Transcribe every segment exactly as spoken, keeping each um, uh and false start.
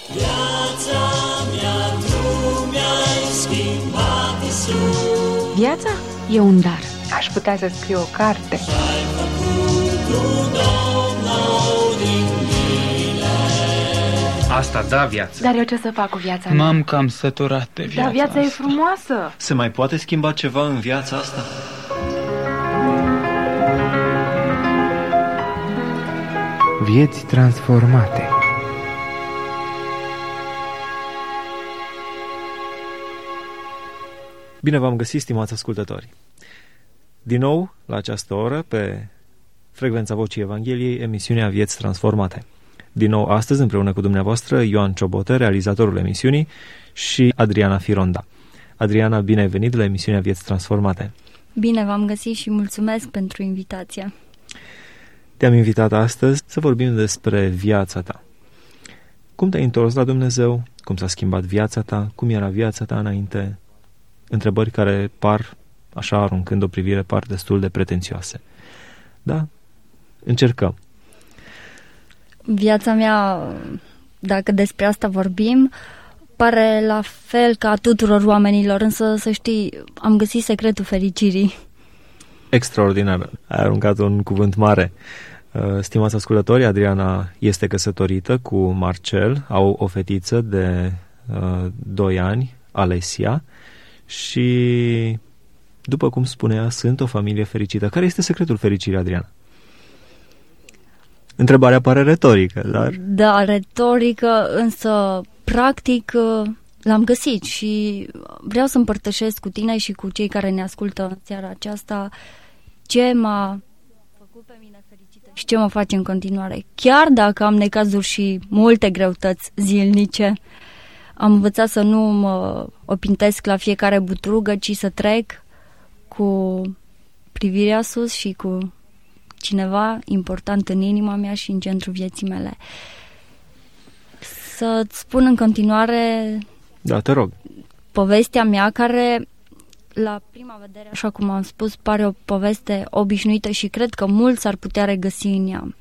Viața mea, tu mi-ai schimbat, Iisus. Viața e un dar. Aș putea să scriu o carte. Și-ai făcut un om nou din mine. Asta da viață. Dar eu ce să fac cu viața mea? M-am cam săturat de viața Dar viața asta. e frumoasă. Se mai poate schimba ceva în viața asta? Vieți transformate. Bine v-am găsit, stimați ascultători! Din nou, la această oră, pe frecvența Vocii Evangheliei, emisiunea Vieți Transformate. Din nou, astăzi, împreună cu dumneavoastră, Ioan Ciobotă, realizatorul emisiunii, și Adriana Fironda. Adriana, bine ai venit la emisiunea Vieți Transformate! Bine v-am găsit și mulțumesc pentru invitația. Te-am invitat astăzi să vorbim despre viața ta. Cum te-ai întors la Dumnezeu? Cum s-a schimbat viața ta? Cum era viața ta înainte? Întrebări care par, așa aruncând o privire, par destul de pretențioase. Da? Încercăm. Viața mea, dacă despre asta vorbim, pare la fel ca a tuturor oamenilor, însă să știi, am găsit secretul fericirii. Extraordinar. Ai aruncat un cuvânt mare. Stimați ascultători, Adriana este căsătorită cu Marcel, au o fetiță de uh, doi ani, Alesia, și, după cum spunea, sunt o familie fericită. Care este secretul fericirii, Adriana? Întrebarea pare retorică, dar... Da, retorică, însă practic l-am găsit și vreau să împărtășesc cu tine și cu cei care ne ascultă în seara aceasta ce m-a făcut pe mine fericită și ce mă face în continuare. Chiar dacă am necazuri și multe greutăți zilnice, am învățat să nu mă opintesc la fiecare butrugă, ci să trec cu privirea sus și cu cineva important în inima mea și în centrul vieții mele. Să-ți spun în continuare... Da, te rog. Povestea mea, care la prima vedere, așa cum am spus, pare o poveste obișnuită și cred că mulți ar putea regăsi în ea.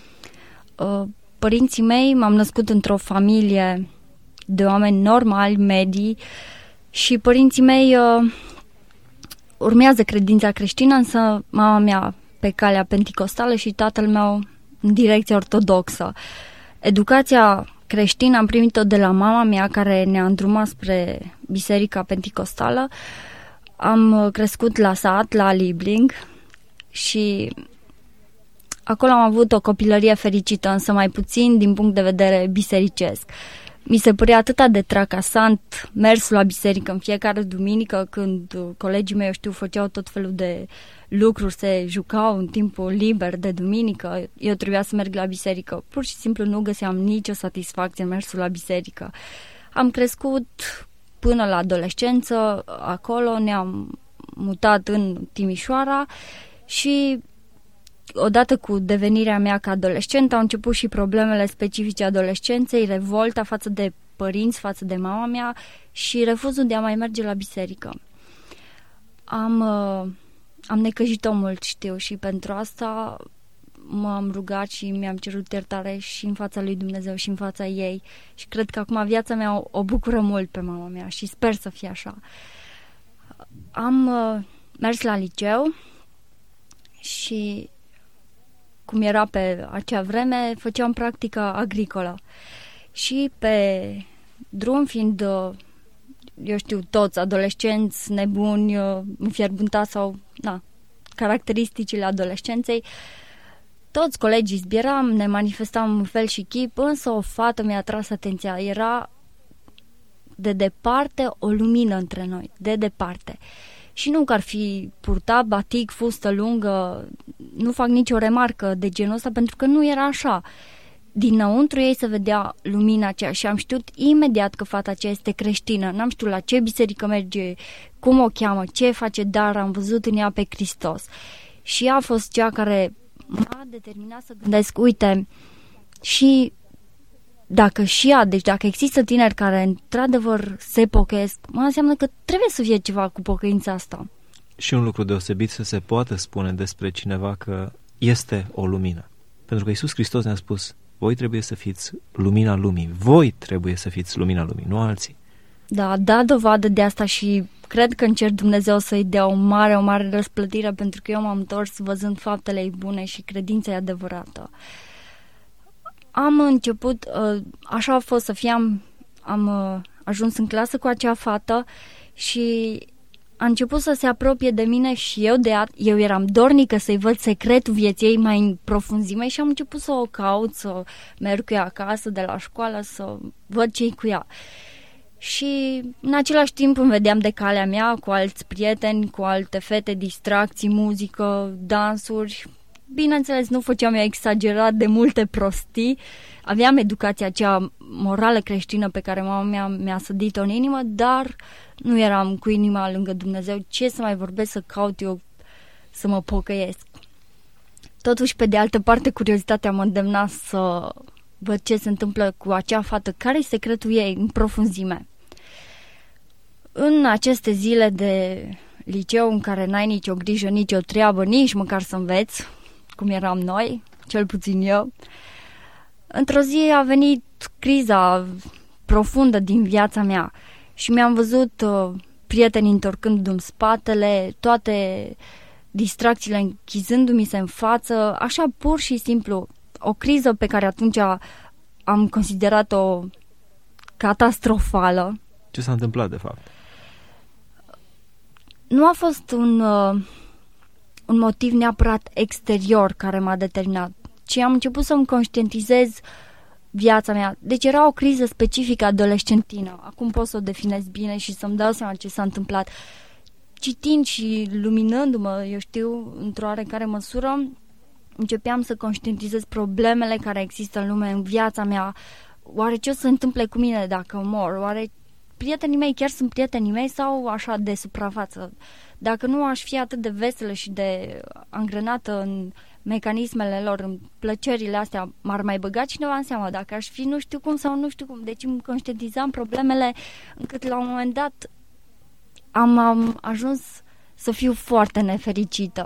Părinții mei, m-am născut într-o familie de oameni normali, medii, și părinții mei uh, urmează credința creștină, însă mama mea pe calea penticostală și tatăl meu în direcția ortodoxă. Educația creștină am primit-o de la mama mea, care ne-a îndrumat spre biserica penticostală. Am crescut la sat, la Libling, și acolo am avut o copilărie fericită, însă mai puțin din punct de vedere bisericesc. Mi se părea atât de tracasant mersul la biserică în fiecare duminică, când colegii mei, eu știu, făceau tot felul de lucruri, se jucau în timpul liber de duminică, eu trebuia să merg la biserică. Pur și simplu nu găseam nicio satisfacție în mersul la biserică. Am crescut până la adolescență, acolo ne-am mutat în Timișoara și odată cu devenirea mea ca adolescent au început și problemele specifice adolescenței, revolta față de părinți, față de mama mea și refuzul de a mai merge la biserică. Am, am necăjit-o mult, știu, și pentru asta m-am rugat și mi-am cerut iertare și în fața lui Dumnezeu și în fața ei și cred că acum viața mea o, o bucură mult pe mama mea și sper să fie așa. Am uh, mers la liceu și, cum era pe acea vreme, făceam practică agricolă și pe drum, fiind, eu știu, toți adolescenți nebuni, înfierbântați sau, na, caracteristicile adolescenței, toți colegii zbieram, ne manifestam în fel și chip, însă o fată mi-a tras atenția. Era de departe o lumină între noi, de departe. Și nu că ar fi purtat batic, fustă lungă, nu fac nicio remarcă de genul ăsta, pentru că nu era așa. Dinăuntru ei se vedea lumina aceea și am știut imediat că fata aceea este creștină. N-am știut la ce biserică merge, cum o cheamă, ce face, dar am văzut în ea pe Hristos. Și ea a fost cea care m-a determinat să gândesc, uite, și dacă și ea, deci dacă există tineri care într-adevăr se pocăiesc, mă înseamnă că trebuie să fie ceva cu pocăința asta. Și un lucru deosebit să se poate spune despre cineva că este o lumină. Pentru că Iisus Hristos ne-a spus, voi trebuie să fiți lumina lumii. Voi trebuie să fiți lumina lumii, nu alții. Da, da dovadă de asta și cred că încerc Dumnezeu să-i dea o mare, o mare răsplătire, pentru că eu m-am întors văzând faptele ei bune și credința ei adevărată. Am început, așa a fost să fie, am, am ajuns în clasă cu acea fată și a început să se apropie de mine și eu, de a, eu eram dornică să-i văd secretul vieții ei mai în profunzime și am început să o caut, să merg cu ea acasă de la școală, să văd ce-i cu ea. Și în același timp îmi vedeam de calea mea cu alți prieteni, cu alte fete, distracții, muzică, dansuri. Bineînțeles, nu făceam eu exagerat de multe prostii. Aveam educația aceea morală creștină pe care mama mea mi-a sădit-o în inimă, dar nu eram cu inima lângă Dumnezeu. Ce să mai vorbesc, să caut eu să mă pocăiesc? Totuși, pe de altă parte, curiozitatea mă îndemna să văd ce se întâmplă cu acea fată, care-i secretul ei în profunzime. În aceste zile de liceu în care n-ai nicio grijă, nicio treabă, nici măcar să înveți, cum eram noi, cel puțin eu, într-o zi a venit criza profundă din viața mea și mi-am văzut uh, prietenii întorcându-mi spatele, toate distracțiile închizându-mi se în față, așa pur și simplu, o criză pe care atunci am considerat-o catastrofală. Ce s-a întâmplat, de fapt? Nu a fost un, uh, un motiv neapărat exterior care m-a determinat, ci am început să-mi conștientizez viața mea. Deci era o criză specifică adolescentină. Acum pot să o definez bine și să-mi dau seama ce s-a întâmplat. Citind și luminându-mă, eu știu, într-o oarecare măsură, începeam să conștientizez problemele care există în lume, în viața mea. Oare ce o să se întâmple cu mine dacă mor? Oare prietenii mei chiar sunt prietenii mei sau așa de suprafață? Dacă nu aș fi atât de veselă și de angrenată în mecanismele lor, în plăcerile astea, m-ar mai băga cineva în seamă? Dacă aș fi nu știu cum sau nu știu cum. Deci îmi conștientizam problemele încât la un moment dat am, am ajuns să fiu foarte nefericită.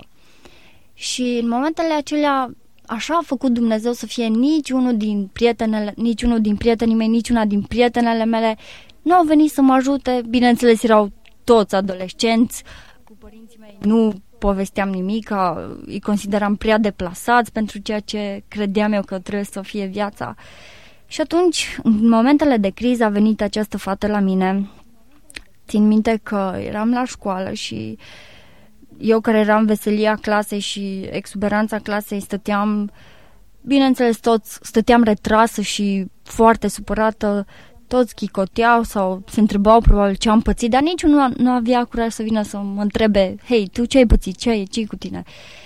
Și în momentele acelea așa a făcut Dumnezeu să fie niciunul din prietenele, niciunul din prietenii mei, niciuna din prietenele mele nu au venit să mă ajute. Bineînțeles, erau toți adolescenți, cu părinții mei nu povesteam nimic, îi consideram prea deplasați pentru ceea ce credeam eu că trebuie să fie viața. Și atunci, în momentele de criză, a venit această fată la mine. Țin minte că eram la școală și eu, care eram veselia clasei și exuberanța clasei, stăteam, bineînțeles, toți stăteam retrasă și foarte supărată, toți chicoteau sau se întrebau probabil ce am pățit, dar nici nu, nu avea curaj să vină să mă întrebe, hei, tu ce ai pățit, ce ai, ce-i cu tine?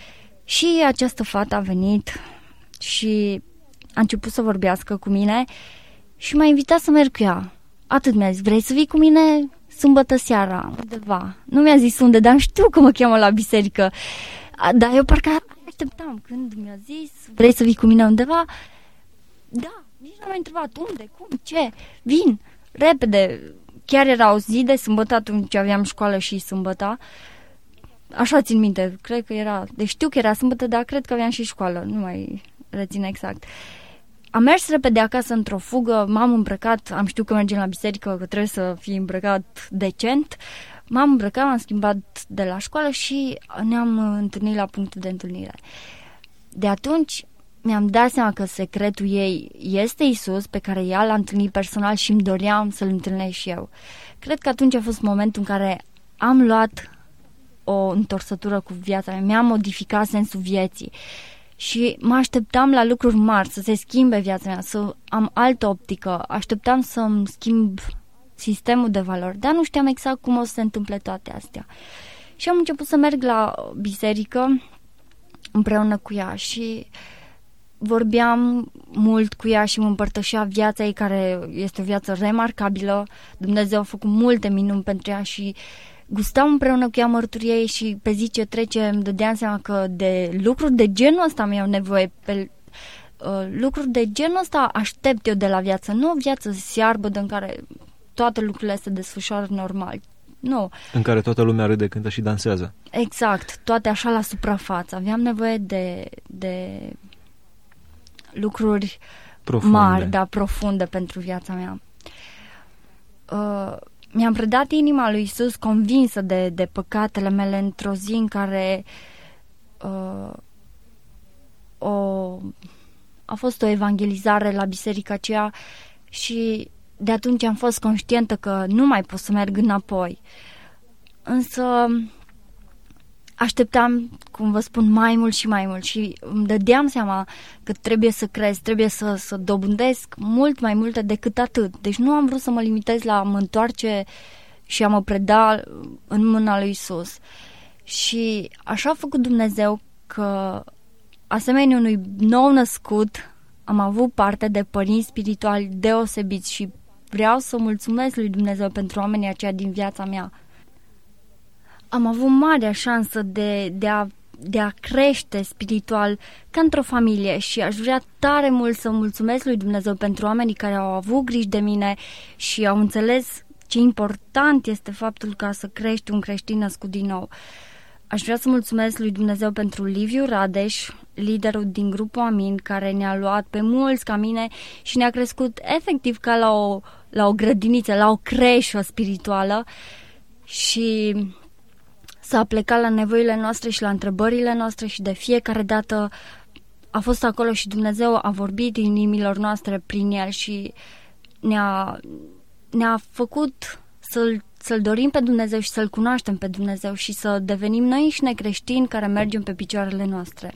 Și această fată a venit și a început să vorbească cu mine și m-a invitat să merg cu ea. Atât mi-a zis, vrei să vii cu mine sâmbătă seara, undeva? Nu mi-a zis unde, dar știu că mă cheamă la biserică. Dar eu parcă așteptam când mi-a zis, vrei să vii cu mine undeva? Da, nici nu m-a întrebat unde, cum, ce, vin, repede. Chiar era o zi de sâmbătă, atunci aveam școală și sâmbătă. Așa țin minte, cred că era, deci știu că era sâmbătă, dar cred că aveam și școală, nu mai rețin exact. Am mers repede acasă într-o fugă, m-am îmbrăcat, am știut că mergem la biserică, că trebuie să fii îmbrăcat decent. M-am îmbrăcat, m-am schimbat de la școală și ne-am întâlnit la punctul de întâlnire. De atunci mi-am dat seama că secretul ei este Isus, pe care ea l-a întâlnit personal și îmi doream să-l întâlnesc și eu. Cred că atunci a fost momentul în care am luat o întorsătură cu viața mea, mi-am modificat sensul vieții. Și mă așteptam la lucruri mari, să se schimbe viața mea, să am altă optică, așteptam să-mi schimb sistemul de valori, dar nu știam exact cum o să se întâmple toate astea. Și am început să merg la biserică împreună cu ea și vorbeam mult cu ea și mă împărtășea viața ei, care este o viață remarcabilă. Dumnezeu a făcut multe minuni pentru ea și gustam împreună cu ea mărturia ei și pe zi ce trece îmi dădeam seama că de lucruri de genul ăsta mi-au nevoie, pe uh, lucruri de genul ăsta aștept eu de la viață, nu o viață searbădă în care toate lucrurile se desfășoară normal, nu. În care toată lumea râde, cântă și dansează. Exact, toate așa la suprafață. Aveam nevoie de, de lucruri Profunde. mari, da, profunde pentru viața mea. Uh, mi-am predat inima lui Iisus convinsă de, de păcatele mele într-o zi în care uh, o, a fost o evangelizare la biserica aceea și de atunci am fost conștientă că nu mai pot să merg înapoi. Însă așteptam, cum vă spun, mai mult și mai mult și îmi dădeam seama că trebuie să cresc, trebuie să, să dobândesc mult mai multe decât atât. Deci nu am vrut să mă limitez la a mă întoarce și a mă preda în mâna lui Iisus. Și așa a făcut Dumnezeu că, asemenea unui nou născut, am avut parte de părinți spirituali deosebiți și vreau să mulțumesc lui Dumnezeu pentru oamenii aceia din viața mea. Am avut marea șansă de, de, a, de a crește spiritual ca într-o familie și aș vrea tare mult să mulțumesc lui Dumnezeu pentru oamenii care au avut grijă de mine și au înțeles ce important este faptul ca să crești un creștin născut din nou. Aș vrea să mulțumesc lui Dumnezeu pentru Liviu Radeș, liderul din grupul Amin, care ne-a luat pe mulți ca mine și ne-a crescut efectiv ca la o, la o grădiniță, la o creșă spirituală și s-a plecat la nevoile noastre și la întrebările noastre și de fiecare dată a fost acolo și Dumnezeu a vorbit în inimilor noastre prin el și ne-a, ne-a făcut să-l, să-l dorim pe Dumnezeu și să-l cunoaștem pe Dumnezeu și să devenim noi înșine creștini care mergem pe picioarele noastre.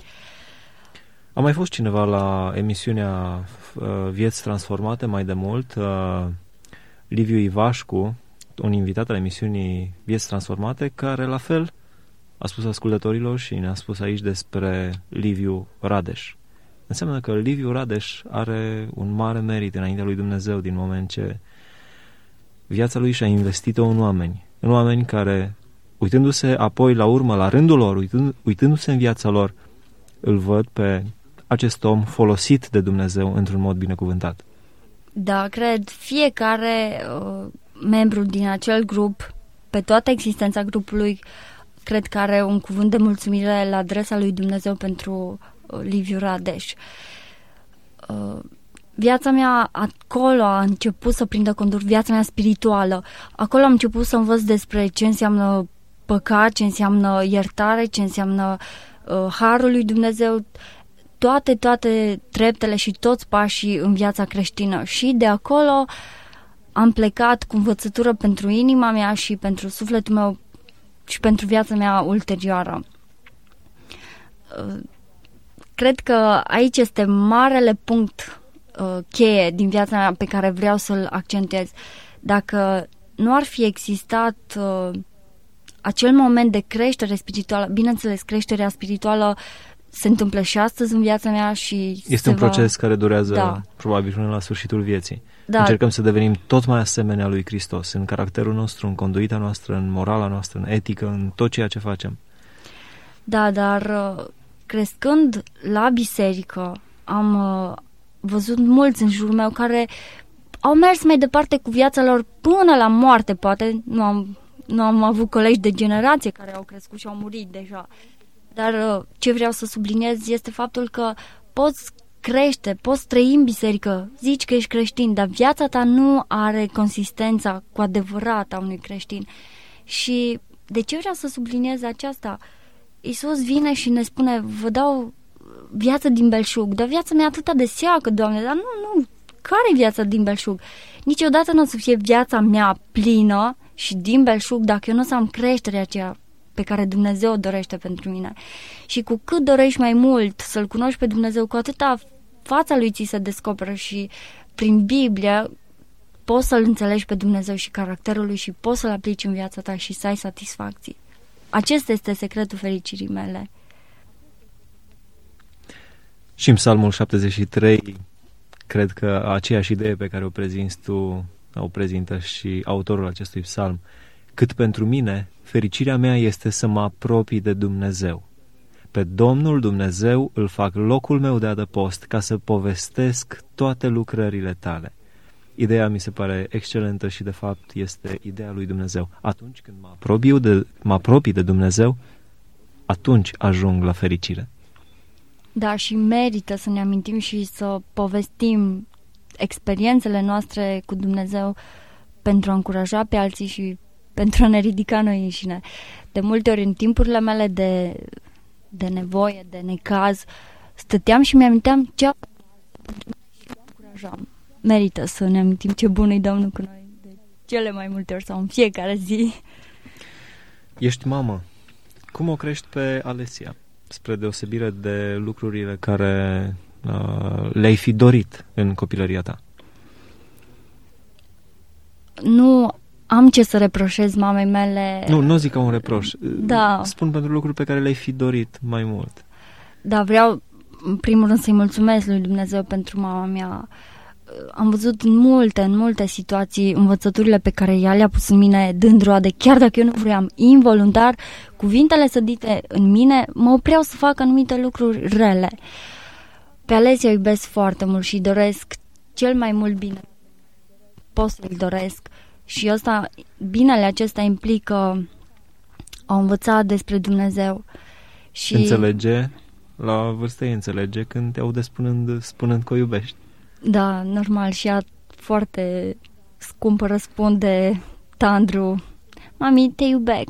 A mai fost cineva la emisiunea uh, Vieți Transformate mai de mult, uh, Liviu Ivașcu, un invitat al emisiunii Vieți Transformate, care la fel a spus ascultătorilor și ne-a spus aici despre Liviu Radeș. Înseamnă că Liviu Radeș are un mare merit înaintea lui Dumnezeu din moment ce viața lui și-a investit-o în oameni. În oameni care, uitându-se apoi la urmă, la rândul lor, uitând, uitându-se în viața lor, îl văd pe acest om folosit de Dumnezeu într-un mod binecuvântat. Da, cred fiecare uh, membru din acel grup, pe toată existența grupului, cred că are un cuvânt de mulțumire la adresa lui Dumnezeu pentru uh, Liviu Radeș. Uh, viața mea acolo a început să prindă contur, viața mea spirituală. Acolo am început să învăț despre ce înseamnă păcat, ce înseamnă iertare, ce înseamnă uh, harul lui Dumnezeu, toate, toate treptele și toți pașii în viața creștină. Și de acolo am plecat cu învățătură pentru inima mea și pentru sufletul meu și pentru viața mea ulterioară. Cred că aici este marele punct uh, cheie din viața mea pe care vreau să-l accentuez. Dacă nu ar fi existat uh, acel moment de creștere spirituală, bineînțeles, creșterea spirituală se întâmplă și astăzi în viața mea și este un va... proces care durează da. probabil până la sfârșitul vieții. Da. Încercăm să devenim tot mai asemenea lui Hristos în caracterul nostru, în conduita noastră, în morala noastră, în etică, în tot ceea ce facem. Da, dar crescând la biserică am văzut mulți în jurul meu care au mers mai departe cu viața lor până la moarte, poate. Nu am, nu am avut colegi de generație care au crescut și au murit deja. Dar ce vreau să subliniez este faptul că poți crește, poți trăi în biserică, zici că ești creștin, dar viața ta nu are consistența cu adevărat a unui creștin. Și de ce vreau să subliniez aceasta? Iisus vine și ne spune, vă dau viață din belșug, dar viața mea atâta de seacă, Doamne, dar nu, nu, care e viața din belșug? Niciodată nu o să fie viața mea plină și din belșug dacă eu nu o să am creșterea aceea pe care Dumnezeu o dorește pentru mine. Și cu cât dorești mai mult să-L cunoști pe Dumnezeu, cu atâta fața Lui ți se descoperă și prin Biblie poți să-L înțelegi pe Dumnezeu și caracterul Lui și poți să-L aplici în viața ta și să ai satisfacții. Acesta este secretul fericirii mele. Și în Psalmul șaptezeci și trei, cred că aceeași idee pe care o prezinți tu, o prezintă și autorul acestui psalm. Cât pentru mine, fericirea mea este să mă apropii de Dumnezeu. Pe Domnul Dumnezeu îl fac locul meu de adăpost ca să povestesc toate lucrările tale. Ideea mi se pare excelentă și de fapt este ideea lui Dumnezeu. Atunci când mă apropii de, mă apropii de Dumnezeu, atunci ajung la fericire. Da, și merită să ne amintim și să povestim experiențele noastre cu Dumnezeu pentru a încuraja pe alții și pentru a ne ridica noi înșine. De multe ori, în timpurile mele de, de nevoie, de necaz, stăteam și mi-aminteam ce și încurajam. Merită să ne amintim ce bun e Domnul cu noi de cele mai multe ori sau în fiecare zi. Ești mamă. Cum o crești pe Alesia? Spre deosebire de lucrurile care uh, le-ai fi dorit în copilăria ta. Nu am ce să reproșez mamei mele. Nu, nu zic ca un reproș. Da. Spun pentru lucruri pe care le-ai fi dorit mai mult. Da, vreau în primul rând să-i mulțumesc lui Dumnezeu pentru mama mea. Am văzut în multe, în multe situații învățăturile pe care ea le-a pus în mine dând roade, chiar dacă eu nu vreau, involuntar, cuvintele sădite în mine mă opreau să fac anumite lucruri rele. Pe Alesia iubesc foarte mult și doresc cel mai mult bine. Pot să-i doresc și ăsta, binele acesta implică a învăța despre Dumnezeu. Și înțelege, la vârstă ei înțelege când te aude spunând, spunând că o iubești. Da, normal, și ea foarte scumpă răspunde tandru: mami, te iubesc.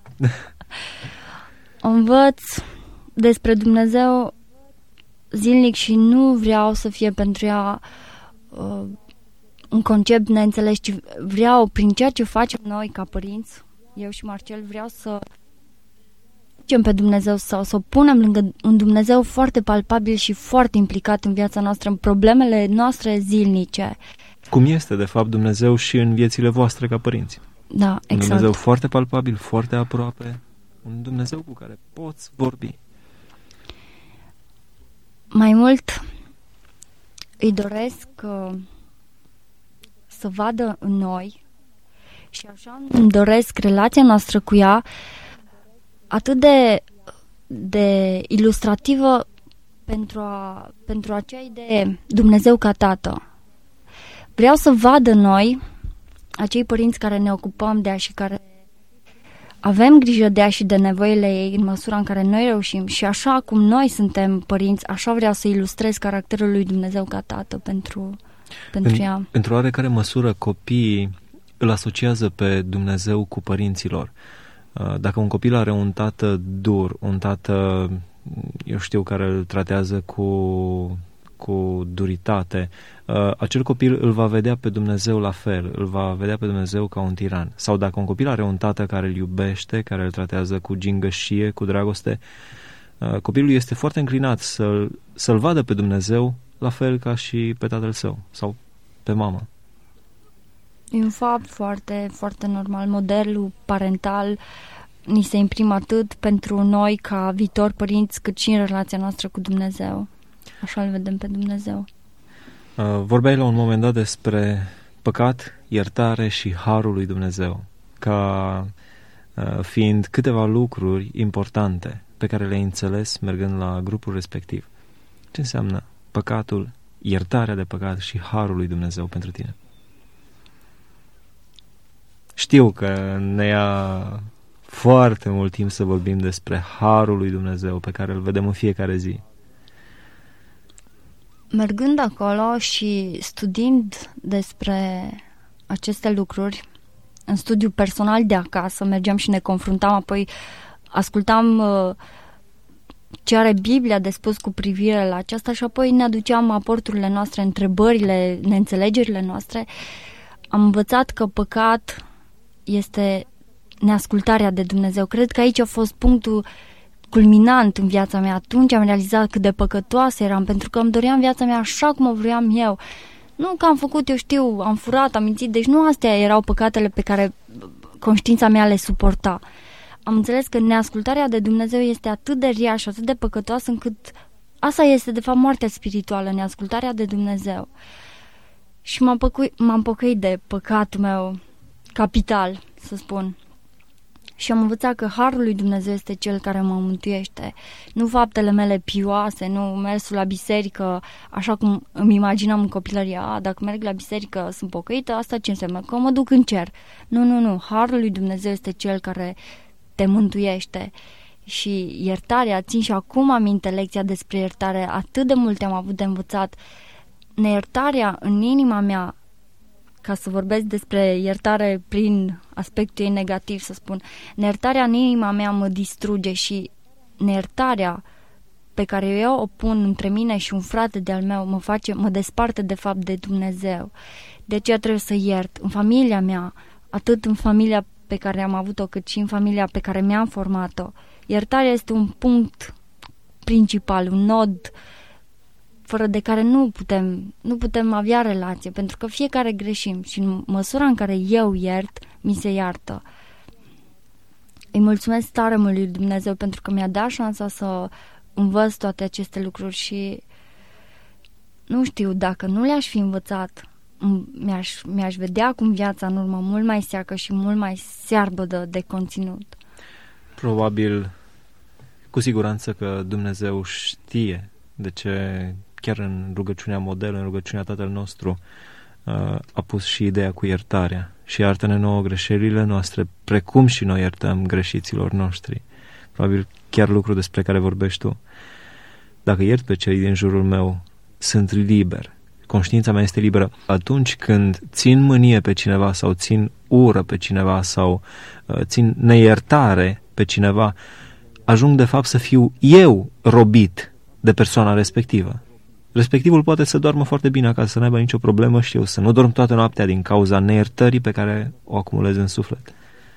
Învăț despre Dumnezeu zilnic și nu vreau să fie pentru ea uh, un concept neînțeles, ci vreau, prin ceea ce facem noi ca părinți, eu și Marcel, vreau să ducem pe Dumnezeu sau să o punem lângă un Dumnezeu foarte palpabil și foarte implicat în viața noastră, în problemele noastre zilnice. Cum este, de fapt, Dumnezeu și în viețile voastre ca părinți. Da, exact. Un Dumnezeu foarte palpabil, foarte aproape, un Dumnezeu cu care poți vorbi. Mai mult îi doresc uh, să vadă în noi și așa îmi doresc relația noastră cu ea atât de, de ilustrativă pentru, a, pentru acea idee Dumnezeu ca tată. Vreau să vadă noi, acei părinți care ne ocupăm de ea și care avem grijă de ea și de nevoile ei în măsura în care noi reușim, și așa cum noi suntem părinți, așa vreau să ilustrez caracterul lui Dumnezeu ca tată pentru, pentru în, ea. Într-o oarecare măsură, copiii îl asociază pe Dumnezeu cu părinților. Dacă un copil are un tată dur, un tată, eu știu, care îl tratează cu, cu duritate, acel copil îl va vedea pe Dumnezeu la fel, îl va vedea pe Dumnezeu ca un tiran. Sau dacă un copil are un tată care îl iubește, care îl tratează cu gingășie, cu dragoste, copilul este foarte înclinat să-l, să-l vadă pe Dumnezeu la fel ca și pe tatăl său sau pe mamă. E un fapt foarte, foarte normal. Modelul parental ni se imprimă atât pentru noi ca viitori părinți, cât și în relația noastră cu Dumnezeu. Așa îl vedem pe Dumnezeu. Vorbeai la un moment dat despre păcat, iertare și harul lui Dumnezeu, ca fiind câteva lucruri importante pe care le-ai înțeles mergând la grupul respectiv. Ce înseamnă păcatul, iertarea de păcat și harul lui Dumnezeu pentru tine? Știu că ne ia foarte mult timp să vorbim despre harul lui Dumnezeu pe care îl vedem în fiecare zi. Mergând acolo și studiind despre aceste lucruri, în studiu personal de acasă, mergeam și ne confruntam, apoi ascultam uh, ce are Biblia de spus cu privire la aceasta și apoi ne aduceam aporturile noastre, întrebările, neînțelegerile noastre. Am învățat că păcat este neascultarea de Dumnezeu. Cred că aici a fost punctul culminant în viața mea. Atunci am realizat cât de păcătoasă eram, pentru că îmi doream viața mea așa cum o vreau eu. Nu că am făcut, eu știu, am furat, am mințit, deci nu astea erau păcatele pe care conștiința mea le suporta. Am înțeles că neascultarea de Dumnezeu este atât de rea și atât de păcătoasă încât asta este de fapt moartea spirituală, neascultarea de Dumnezeu. Și m-am, păcui, m-am pocăit de păcatul meu capital, să spun. Și am învățat că harul lui Dumnezeu este cel care mă mântuiește. Nu faptele mele pioase, nu mersul la biserică, așa cum îmi imaginam în copilărie. A, dacă merg la biserică, sunt pocăită, asta ce înseamnă? Că mă duc în cer. Nu, nu, nu. Harul lui Dumnezeu este cel care te mântuiește. și iertarea, țin și acum aminte lecția despre iertare, atât de multe am avut de învățat. Neiertarea în inima mea, ca să vorbesc despre iertare prin aspectul ei negativ, să spun, neiertarea în inima mea mă distruge și neiertarea pe care eu o pun între mine și un frate de-al meu mă face, mă desparte de fapt de Dumnezeu. De aceea trebuie să iert în familia mea, atât în familia pe care am avut-o, cât și în familia pe care mi-am format-o. Iertarea este un punct principal, un nod fără de care nu putem, nu putem avea relație, pentru că fiecare greșim și în măsura în care eu iert, mi se iartă. Îi mulțumesc tare mult lui Dumnezeu pentru că mi-a dat șansa să învăț toate aceste lucruri și nu știu, dacă nu le-aș fi învățat, mi-aș, mi-aș vedea acum viața în urmă mult mai seacă și mult mai searbă de, de conținut. Probabil, cu siguranță că Dumnezeu știe de ce chiar în rugăciunea model, în rugăciunea Tatăl nostru, a pus și ideea cu iertarea. Și iartă-ne nouă greșelile noastre, precum și noi iertăm greșiților noștri. Probabil chiar lucru despre care vorbești tu. Dacă iert pe cei din jurul meu, sunt liber. Conștiința mea este liberă. Atunci când țin mânie pe cineva sau țin ură pe cineva sau uh, țin neiertare pe cineva, ajung de fapt să fiu eu robit de persoana respectivă. Respectivul poate să doarmă foarte bine acasă, să n-aibă nicio problemă și eu să nu dorm toată noaptea din cauza neiertării pe care o acumulez în suflet.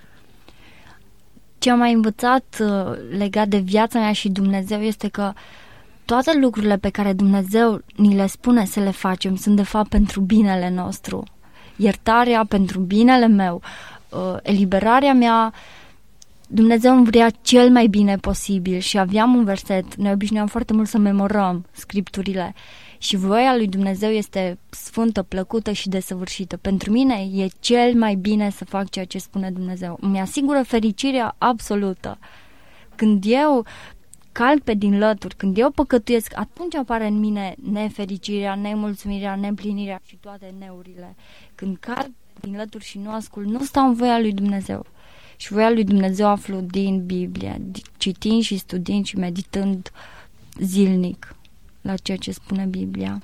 Ce am mai învățat uh, legat de viața mea și Dumnezeu este că toate lucrurile pe care Dumnezeu ni le spune să le facem sunt de fapt pentru binele nostru. Iertarea pentru binele meu, uh, eliberarea mea, Dumnezeu îmi vrea cel mai bine posibil și aveam un verset, ne obișnuiam foarte mult să memorăm scripturile și voia lui Dumnezeu este sfântă, plăcută și desăvârșită. Pentru mine e cel mai bine să fac ceea ce spune Dumnezeu. Îmi asigură fericirea absolută. Când eu calc pe din lături, când eu păcătuiesc, atunci apare în mine nefericirea, nemulțumirea, neîmplinirea și toate neurile. Când calc din lături și nu ascult, nu stau în voia lui Dumnezeu. Și voia lui Dumnezeu aflu din Biblie, citind și studiind și meditând zilnic la ceea ce spune Biblia.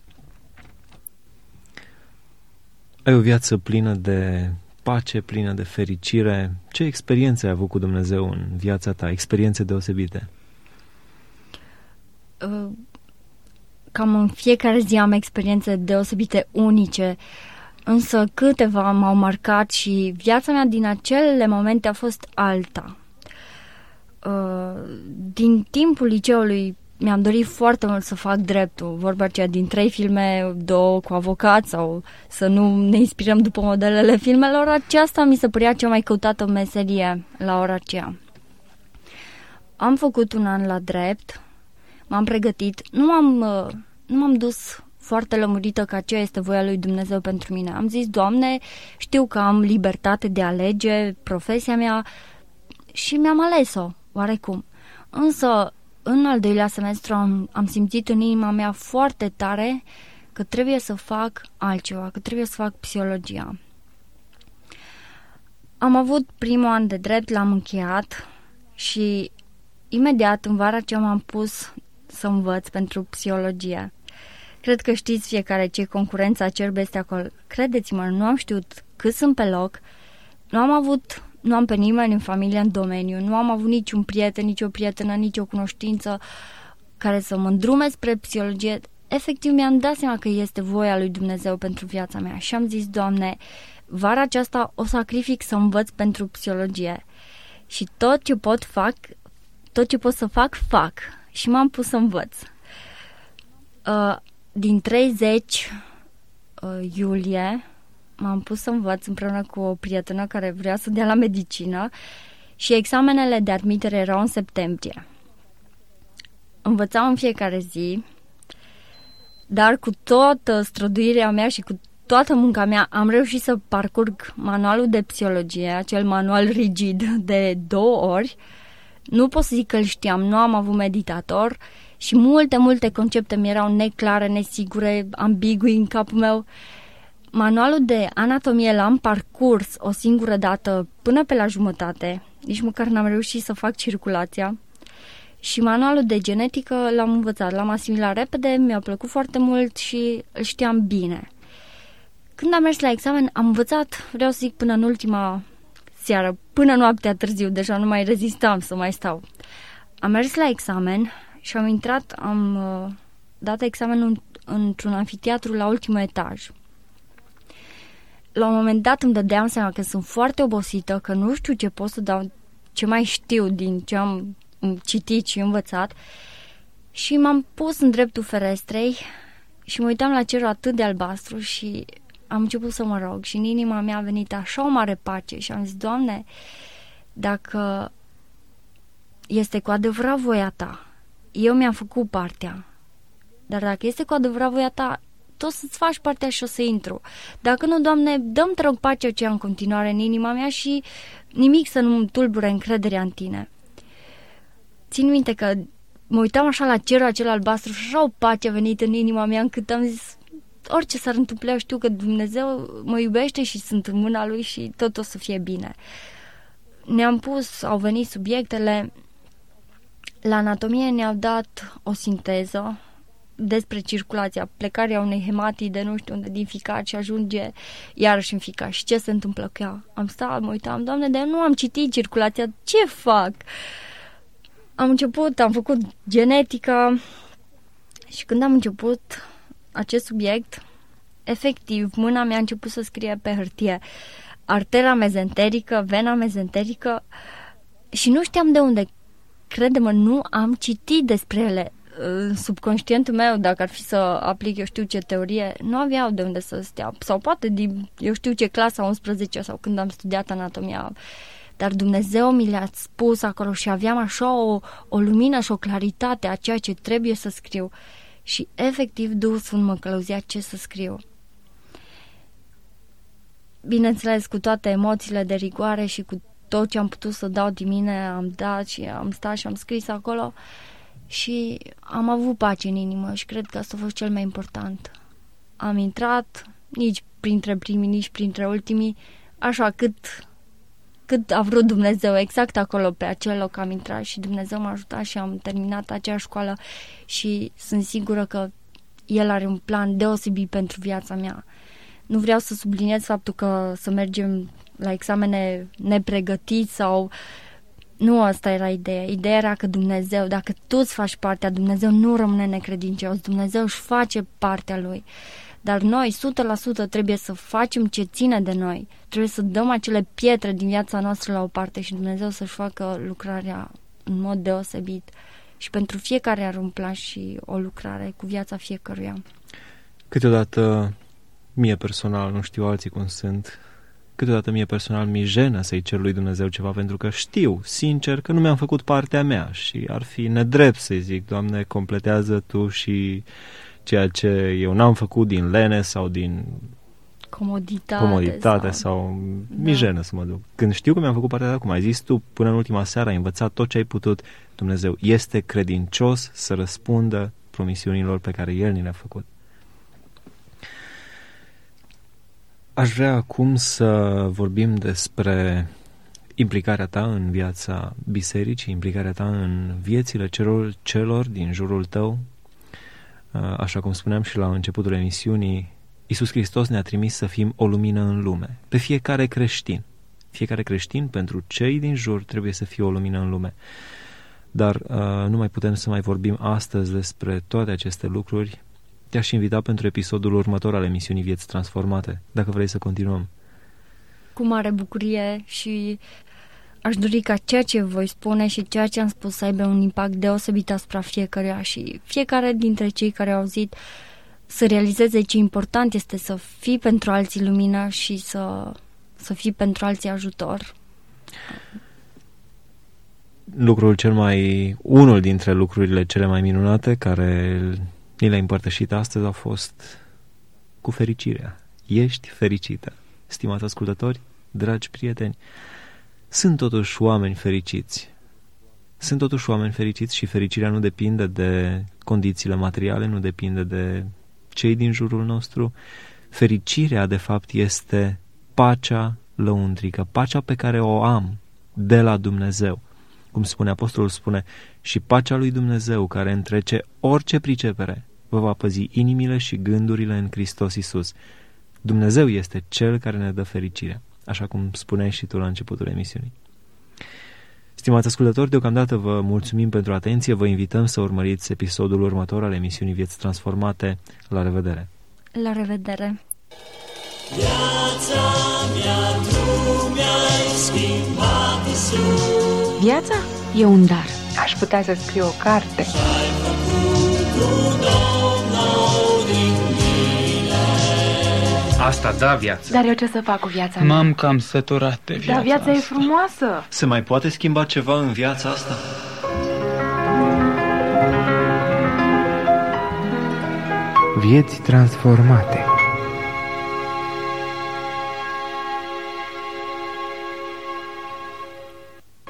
Ai o viață plină de pace, plină de fericire. Ce experiențe ai avut cu Dumnezeu în viața ta? Experiențe deosebite? Cam în fiecare zi am experiențe deosebite, unice, însă câteva m-au marcat și viața mea din acele momente a fost alta. Din timpul liceului mi-am dorit foarte mult să fac dreptul, vorba aceea din trei filme, două cu avocat sau să nu ne inspirăm după modelele filmelor, aceasta mi se părea cea mai căutată meserie la ora aceea. Am făcut un an la drept, m-am pregătit, nu m-am, nu m-am dus foarte lămurită că aceea este voia lui Dumnezeu pentru mine. Am zis, Doamne, știu că am libertate de a alege profesia mea și mi-am ales-o, oarecum. Însă, în al doilea semestru am, am simțit în inima mea foarte tare că trebuie să fac altceva, că trebuie să fac psihologia. Am avut primul an de drept, l-am încheiat și imediat în vara aceea m-am pus să învăț pentru psihologie. Cred că știți fiecare ce concurența acerbă este acolo. Credeți-mă, nu am știut cât sunt pe loc, nu am avut, nu am pe nimeni în familie în domeniu, nu am avut niciun prieten, nicio prietenă, nicio cunoștință care să mă îndrume spre psihologie. Efectiv mi-am dat seama că este voia lui Dumnezeu pentru viața mea și am zis, Doamne, vara aceasta o sacrific să învăț pentru psihologie și tot ce pot fac, tot ce pot să fac, fac și m-am pus să învăț. Uh, din treizeci uh, iulie m-am pus să învăț împreună cu o prietenă care vrea să dea la medicină și examenele de admitere erau în septembrie. Învățam în fiecare zi, dar cu toată străduirea mea și cu toată munca mea am reușit să parcurg manualul de psihologie, acel manual rigid de două ori. Nu pot să zic că îl știam, nu am avut meditator și multe, multe concepte mi erau neclare, nesigure, ambigui în capul meu. Manualul de anatomie l-am parcurs o singură dată până pe la jumătate, nici măcar n-am reușit să fac circulația. Și manualul de genetică l-am învățat, l-am asimilat repede, mi-a plăcut foarte mult și îl știam bine. Când am mers la examen, am învățat, vreau să zic, până în ultima seară, până noaptea târziu, deja nu mai rezistam să mai stau. Am mers la examen și am intrat, am uh, dat examenul într-un anfiteatru la ultimul etaj. La un moment dat îmi dădeam seama că sunt foarte obosită, că nu știu ce pot să dau, ce mai știu din ce am citit și învățat, și m-am pus în dreptul ferestrei și mă uitam la cerul atât de albastru și am început să mă rog și în inima mea a venit așa o mare pace și am zis: Doamne, dacă este cu adevărat voia Ta, eu mi-am făcut partea, dar dacă este cu adevărat voia Ta, tu o să-ți faci partea și o să intru. Dacă nu, Doamne, dă-mi, te rog, pacea aceea în continuare în inima mea și nimic să nu-mi tulbure încrederea în Tine. Țin minte că mă uitam așa la cerul acela albastru și așa o pace a venit în inima mea încât am zis: orice s-ar întâmpla, știu că Dumnezeu mă iubește și sunt în mâna Lui și tot o să fie bine. Ne-am pus, au venit subiectele, la anatomie ne-au dat o sinteză despre circulația, plecarea unei hematide, nu știu unde, din ficat și ajunge iarăși în ficat. Și ce se întâmplă cu ea? Am stat, mă uitam: Doamne, dar nu am citit circulația, ce fac? Am început, am făcut genetica și când am început acest subiect, efectiv, mâna mea a început să scrie pe hârtie artera mezenterică, vena mezenterică și nu știam de unde. Crede-mă, nu am citit despre ele. Subconștientul meu, dacă ar fi să aplic eu știu ce teorie, nu aveau de unde să stea. Sau poate din eu știu ce clasa a unsprezecea sau când am studiat anatomia. Dar Dumnezeu mi le-a spus acolo și aveam așa o, o lumină și o claritate a ceea ce trebuie să scriu. Și efectiv Duhul Sfânt mă călăuzea ce să scriu. Bineînțeles, cu toate emoțiile de rigoare și cu tot ce am putut să dau din mine, am dat și am stat și am scris acolo și am avut pace în inimă și cred că asta a fost cel mai important. Am intrat nici printre primii, nici printre ultimii, așa cât, cât a vrut Dumnezeu, exact acolo pe acel loc am intrat și Dumnezeu m-a ajutat și am terminat acea școală și sunt sigură că El are un plan deosebit pentru viața mea. Nu vreau să subliniez faptul că să mergem la examene nepregătiți sau... Nu asta era ideea. Ideea era că Dumnezeu, dacă tu îți faci partea, Dumnezeu nu rămâne necredincios. Dumnezeu își face partea Lui. Dar noi, o sută la sută, trebuie să facem ce ține de noi. Trebuie să dăm acele pietre din viața noastră la o parte și Dumnezeu să-și facă lucrarea în mod deosebit. Și pentru fiecare are un plan și o lucrare cu viața fiecăruia. Câteodată, mie personal, nu știu alții cum sunt, câteodată mie personal mi-e jenă să-i cer lui Dumnezeu ceva, pentru că știu, sincer, că nu mi-am făcut partea mea și ar fi nedrept să-i zic: Doamne, completează Tu și ceea ce eu n-am făcut din lene sau din comoditate, comoditate sau, sau mi-e jenă să mă duc. Când știu că mi-am făcut partea, cum ai zis tu, până în ultima seară ai învățat tot ce ai putut, Dumnezeu este credincios să răspundă promisiunilor pe care El ni le-a făcut. Aș vrea acum să vorbim despre implicarea ta în viața bisericii, implicarea ta în viețile celor, celor din jurul tău. Așa cum spuneam și la începutul emisiunii, Iisus Hristos ne-a trimis să fim o lumină în lume. Pe fiecare creștin. Fiecare creștin, pentru cei din jur, trebuie să fie o lumină în lume. Dar uh, nu mai putem să mai vorbim astăzi despre toate aceste lucruri. Te-aș invita pentru episodul următor al emisiunii Vieți Transformate, dacă vrei să continuăm. Cu mare bucurie și aș dori ca ceea ce voi spune și ceea ce am spus să aibă un impact deosebit asupra fiecăruia și fiecare dintre cei care au auzit să realizeze ce important este să fii pentru alții lumină și să, să fii pentru alții ajutor. Lucrul cel mai, unul dintre lucrurile cele mai minunate care ni le-ai împărtășit astăzi a fost cu fericirea. Ești fericită. Stimați ascultători, dragi prieteni, sunt totuși oameni fericiți. Sunt totuși oameni fericiți și fericirea nu depinde de condițiile materiale, nu depinde de cei din jurul nostru. Fericirea, de fapt, este pacea lăuntrică, pacea pe care o am de la Dumnezeu. Cum spune apostolul, spune: și pacea lui Dumnezeu, care întrece orice pricepere, vă va păzi inimile și gândurile în Hristos Iisus. Dumnezeu este Cel care ne dă fericirea, așa cum spuneai și tu la începutul emisiunii. Stimați ascultători, deocamdată vă mulțumim pentru atenție, vă invităm să urmăriți episodul următor al emisiunii Vieți Transformate. La revedere! La revedere! Viața mea, tu mi-ai schimbat, Iisus. Viața e un dar. Aș putea să scriu o carte. Ai făcut tu, Domn, din mine. Asta da viață. Dar eu ce să fac cu viața mea? M-am cam săturat de viața Dar viața asta. e frumoasă. Se mai poate schimba ceva în viața asta? Vieți transformate.